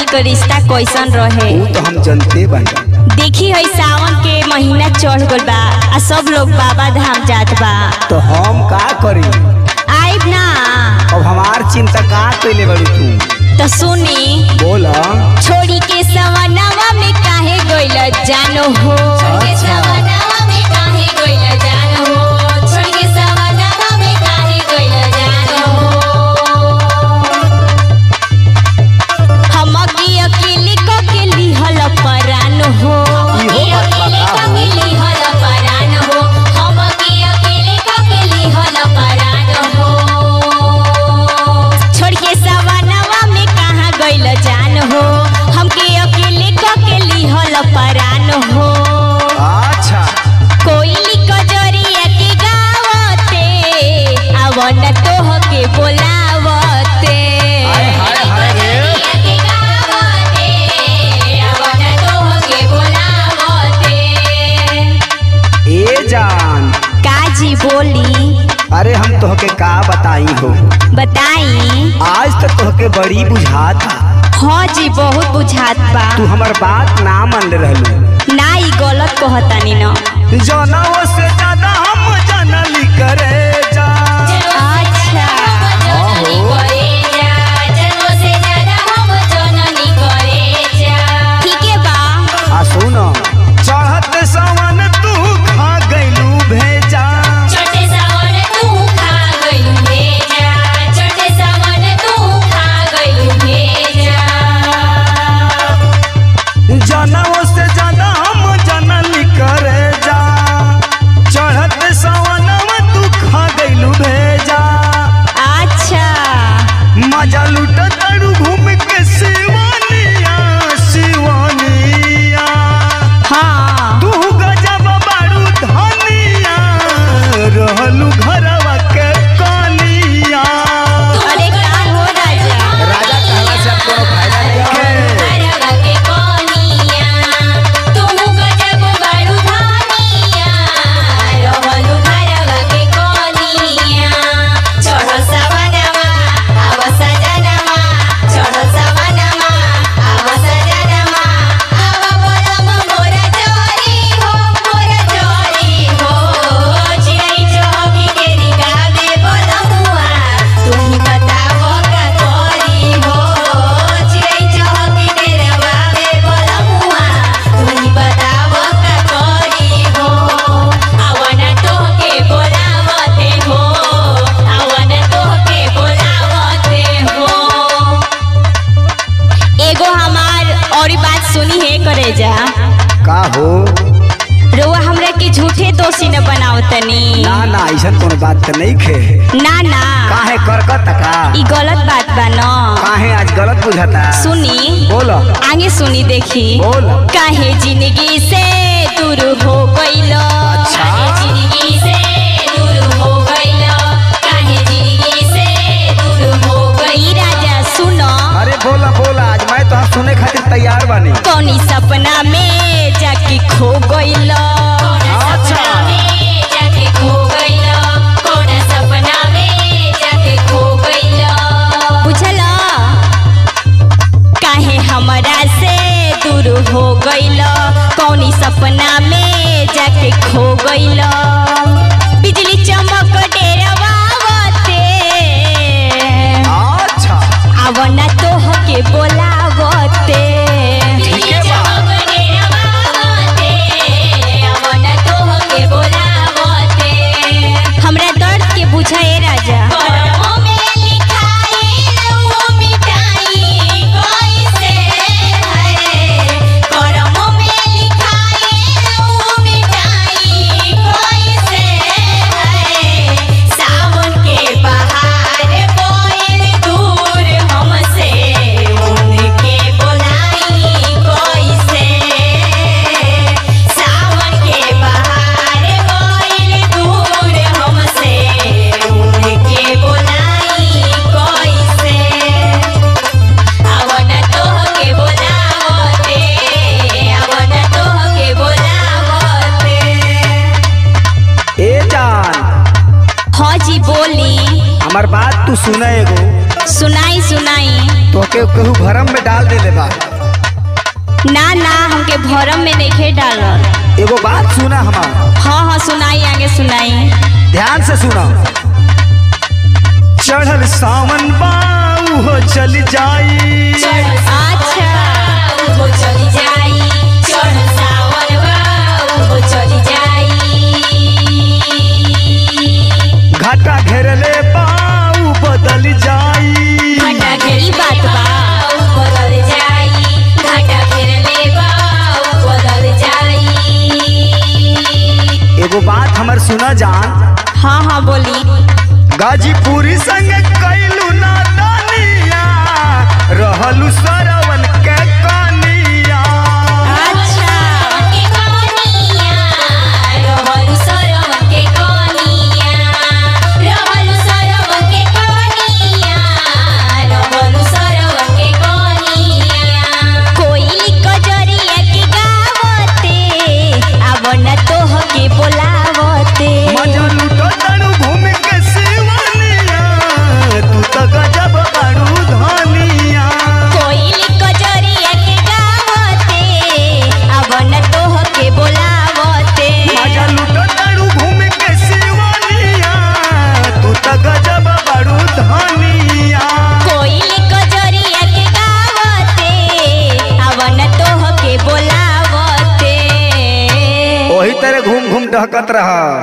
के रिश्ता कैसन रहे वो तो हम जानते बानी। देखी है सावन के महीना चढ़ गल बा आ सब लोग बाबा धाम जात बा। तो हम का करी? आइब ना। अब हमार चिंता का कैले बड़ी तू? तो सुनी बोला। छोड़ी के सवनवा में काहे गइल जानो हो। बोली। अरे हम तोहके का बताई हो? बताई। आज तक तोहके बड़ी बुझात। हाँ जी बहुत बुझात बा। तू हमार बात ना मान रहलू। ना ई गलत कहतानी ना। जनों से ज्यादा हम जनली करे जा। अच्छा ठीक है बा। आ सुनो चढ़त सावन तू खा गइलू भेजा। जनों से ज्यादा हम जनली करे जा। चढ़त सावनवा तू खा गइलू भेजा। अच्छा मजा लूट तड़ू घूम के शिवानिया शिवानिया। हाँ तू गजब बारू धनिया रहलू घरवा के कनिया। अरे का हो राजा? राजा कहला से अब कोनो फायदा नहीं है। का हो? रोआ हमरा के झूठे दोषी न बनाओ तनी। ना ना ऐसा कोनो बात तो नहीं खे। ना ना काहे करकत का? ई गलत बात बा न। काहे आज गलत बुझाता? सुनी बोलो। आगे सुनी देखी। बोलो। काहे जिंदगी से दूर हो गइलो। अच्छा। काहे जिंदगी से दूर हो गइलो। काहे जिंदगी से दूर हो गई। राजा सुनो। अरे बोला बोला आज मैं तो सुने खातिर तैयार बानी। कौनी सपना में जाके खो गइलो। अच्छा। बुझला काहे हमरा से दूर हो गइलो। कौनी सपना में जाके खो गइलो। बिजली चमक डेरावावते। अच्छा आवना तोहके बोलावते। हमरा दर्द के बुझाए राजा। हमार बात तू सुने एगो। सुनाई सुनाई। तो के कहू भरम में डाल देले बा। ना ना हमके भरम में नहीं डालल। एगो बात सुना हमार। हाँ हाँ सुनाई, आगे सुनाई। ध्यान से सुना। चढ़ल सावन बाऊ हो चल जाई। अच्छा वो चली जाई, चढ़ सावन बाऊ वो चली जाई। घाटा घेरले बाऊ बदल जाई। घाटा घेरी बात बाऊ बदल जाई, घाटा घेरले बाऊ बदल जाई। एगो बात हमर सुना जान। हाँ हाँ बोली। गाजीपुरी संग कैलू ना दानिया, रहलू सरवन के कानिया। अच्छा के कानिया, रहलू सरवन के कानिया, रहलू सरवन के कानिया, रहलू सरवन के कानिया। कोयली कजरिया के गावते, अब न तोह के बोलावते। मजा लूटो तनु घूम के सिवानिया, तू तो गजब बारू धानिया। कोयली कजरिया के गावते, अब न तोह के बोलावते। मजा लूटो तनु घूम के सिवानिया, तू तो गजब बारू धानिया। कोयली कजरिया के गावते, अब न तोह के बोलावते। वही तरह घूम घूम डहकत रहा।